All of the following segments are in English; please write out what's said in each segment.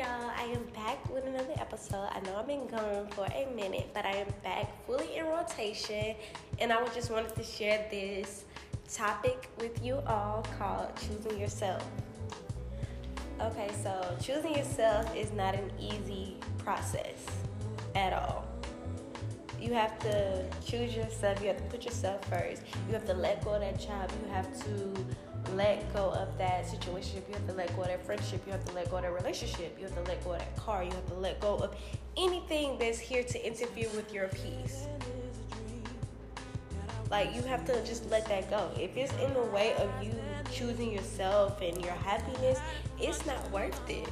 y'all. I am back with another episode. I know I've been gone for a minute, but I am back fully in rotation. And I just wanted to share this topic with you all called choosing yourself. Okay, so choosing yourself is not an easy process at all. You have to choose yourself. You have to put yourself first. You have to let go of that job. You have to let go of that situation. You have to let go of that friendship. You have to let go of that relationship. You have to let go of that car. You have to let go of anything that's here to interfere with your peace. Like, you have to just let that go. If it's in the way of you choosing yourself and your happiness, it's not worth it.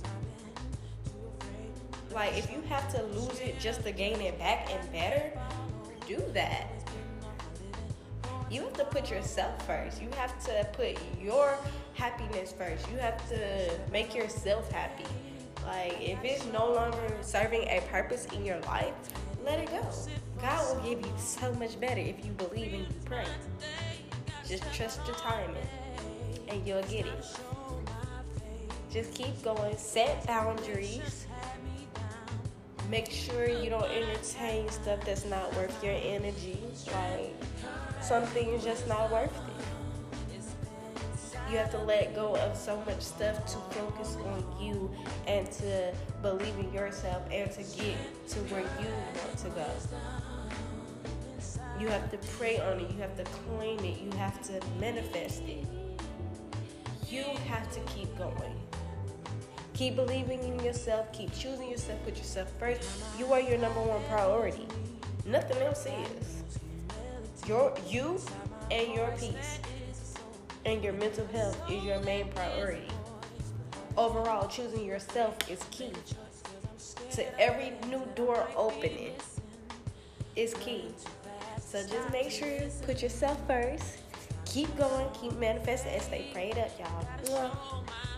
Like, if you have to lose it just to gain it back and better, do that. You have to put yourself first. You have to put your happiness first. You have to make yourself happy. Like, if it's no longer serving a purpose in your life, let it go. God will give you so much better if you believe and you pray. Just trust your timing and you'll get it. Just keep going. Set boundaries. Make sure you don't entertain stuff that's not worth your energy. Like, some things just not worth it. You have to let go of so much stuff to focus on you and to believe in yourself and to get to where you want to go. You have to pray on it. You have to claim it. You have to manifest it. You have to keep going. Keep believing in yourself. Keep choosing yourself. Put yourself first. You are your number one priority. Nothing else is. You and your peace and your mental health is your main priority. Overall, choosing yourself is key. To every new door opening is key. So just make sure you put yourself first. Keep going. Keep manifesting and stay prayed up, y'all.